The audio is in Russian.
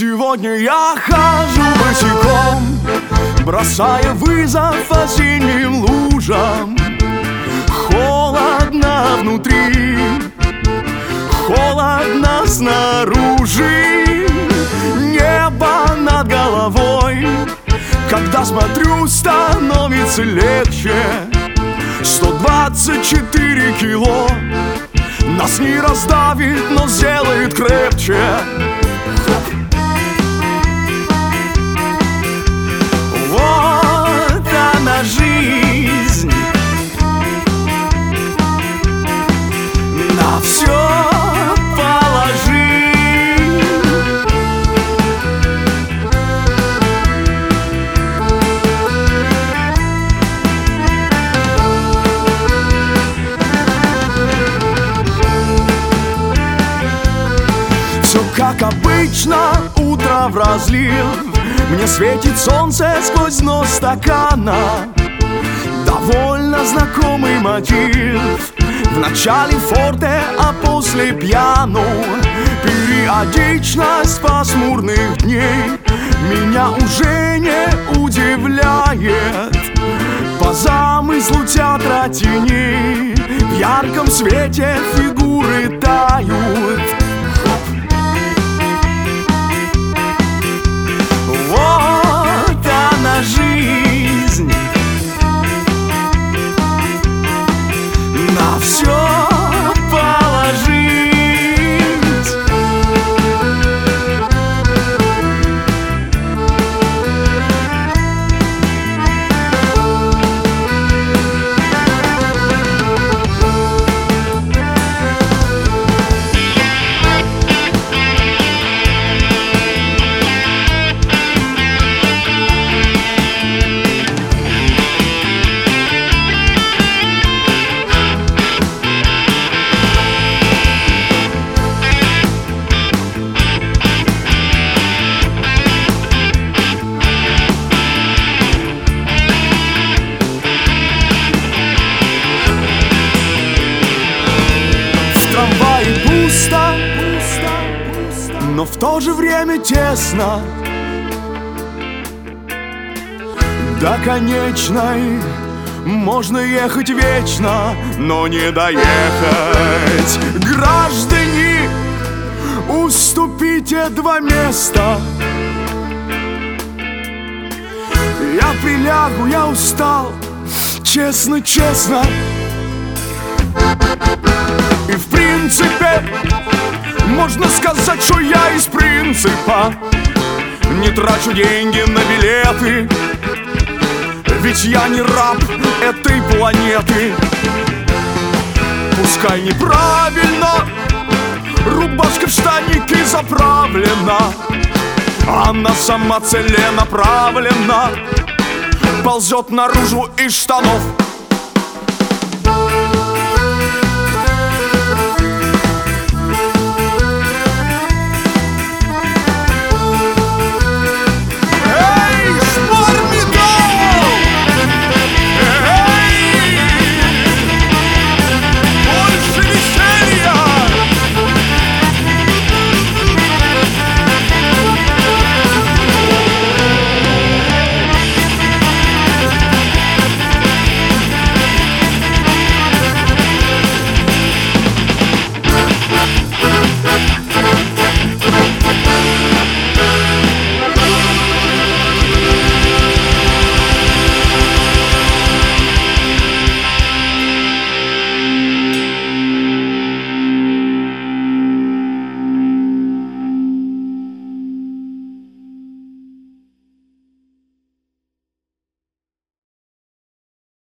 Сегодня я хожу босиком, бросая вызов осенним лужам. Холодно внутри, холодно снаружи. Небо над головой, когда смотрю, становится легче. 124 кило нас не раздавит, но сделает крепче. Вот она жизнь, на все положи. Все как обычно, утро в разлив. Мне светит солнце сквозь дно стакана. Довольно знакомый мотив. В начале форте, а после пьяну. Периодичность пасмурных дней меня уже не удивляет. По замыслу театра теней в ярком свете фигуры тают. Вот она жизнь, на все положить. Пусто, но в то же время тесно. До конечной можно ехать вечно, но не доехать. Граждане, уступите 2 места. Я прилягу, я устал, честно, честно. И в принципе, можно сказать, что я из принципа не трачу деньги на билеты. Ведь я не раб этой планеты. Пускай неправильно рубашка в штаники заправлена, она сама целенаправленно ползет наружу из штанов.